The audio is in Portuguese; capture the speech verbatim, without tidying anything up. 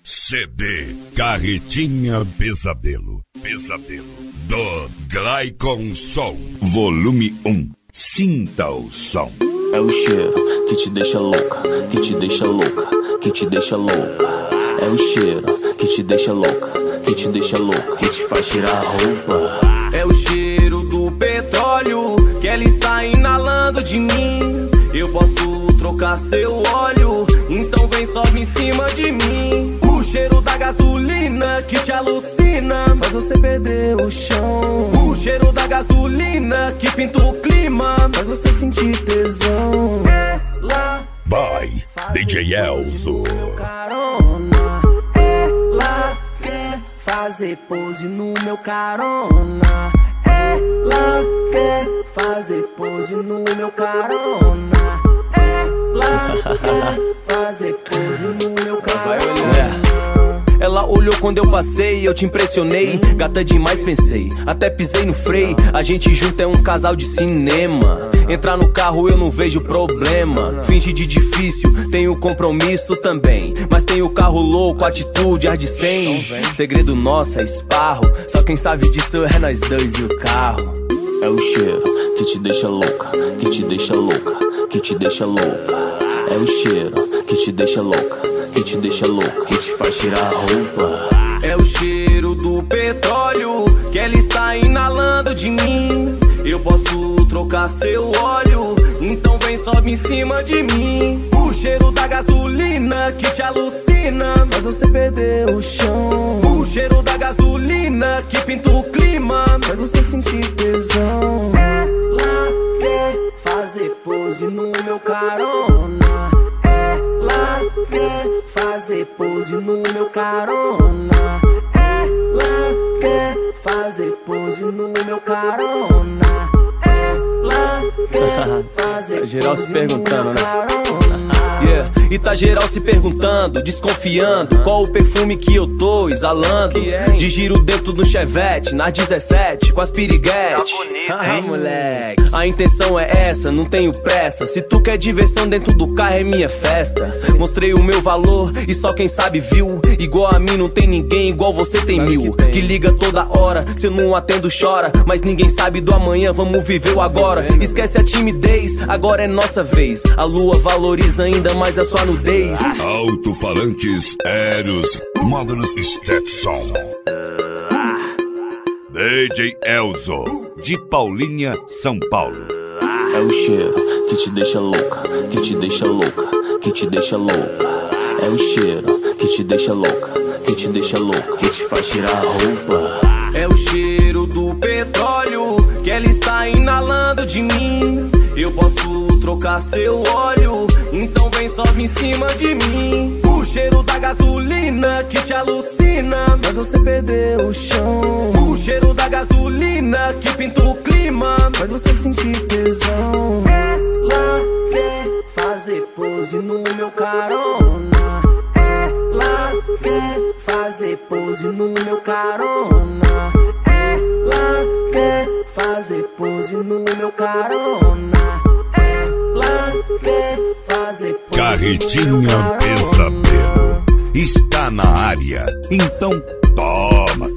C D Carretinha Pesadelo. Pesadelo. Do Glycon Som. Volume um. Sinta o som. É o cheiro que te deixa louca, que te deixa louca, que te deixa louca. É o cheiro que te deixa louca, que te deixa louca, que te faz tirar a roupa. É o cheiro do petróleo que ela está inalando de mim. Eu posso trocar seu óleo, então vem, sobe em cima de mim. O cheiro da gasolina que te alucina, faz você perder o chão. O cheiro da gasolina que pinta o clima, faz você sentir tesão. Ela By D J Elzo. Ela quer fazer pose no meu carona. Ela quer fazer pose no meu carona. Ela quer fazer pose no meu carona. Ela olhou quando eu passei, eu te impressionei. Gata demais, pensei, até pisei no freio. A gente junto é um casal de cinema. Entrar no carro eu não vejo problema. Finge de difícil, tenho compromisso também. Mas tenho o carro louco, atitude, ar de cem. Segredo nosso é esparro, só quem sabe disso é nós dois e o carro. É o cheiro que te deixa louca, que te deixa louca, que te deixa louca. É o cheiro que te deixa louca, que te deixa louca, que te faz tirar a roupa. É o cheiro do petróleo que ela está inalando de mim. Eu posso trocar seu óleo, então vem, sobe em cima de mim. O cheiro da gasolina que te alucina, faz você perder o chão. O cheiro da gasolina que pinta o clima, faz você sentir tesão. Ela quer fazer pose no meu carona. Ela quer fazer pose no meu carona. Ela quer fazer pose no meu carona. Ela quer fazer pose geral se perguntando, né? Yeah. E tá geral se perguntando, desconfiando qual o perfume que eu tô exalando. De giro dentro do Chevette, nas dezessete, com as piriguete. Ah, moleque, a intenção é essa, não tenho pressa. Se tu quer diversão dentro do carro é minha festa. Mostrei o meu valor e só quem sabe viu. Igual a mim não tem ninguém, igual você tem mil. Que liga toda hora, se eu não atendo chora. Mas ninguém sabe do amanhã, vamos viver o agora. Esquece a timidez, agora é nossa vez. A lua valoriza ainda mais a sua nudez. Alto-falantes Eros Módulos Stetson. D J Elzo, de Paulinha, São Paulo. É o cheiro que te deixa louca, que te deixa louca, que te deixa louca. É o cheiro que te deixa louca, que te deixa louca, que te faz tirar a roupa. É o cheiro do petróleo que ela está inalando de mim. Eu posso trocar seu óleo, então vem, sobe em cima de mim. O cheiro da gasolina que te alucina, faz você perder o chão. O cheiro da gasolina que pinta o clima, faz você sentir tesão. Ela quer fazer pose no meu carona. Ela quer fazer pose no meu carona. Ela quer fazer pose no meu carona. Ela quer fazer pose Carretinha no meu carona. Pesadelo está na área, então toma.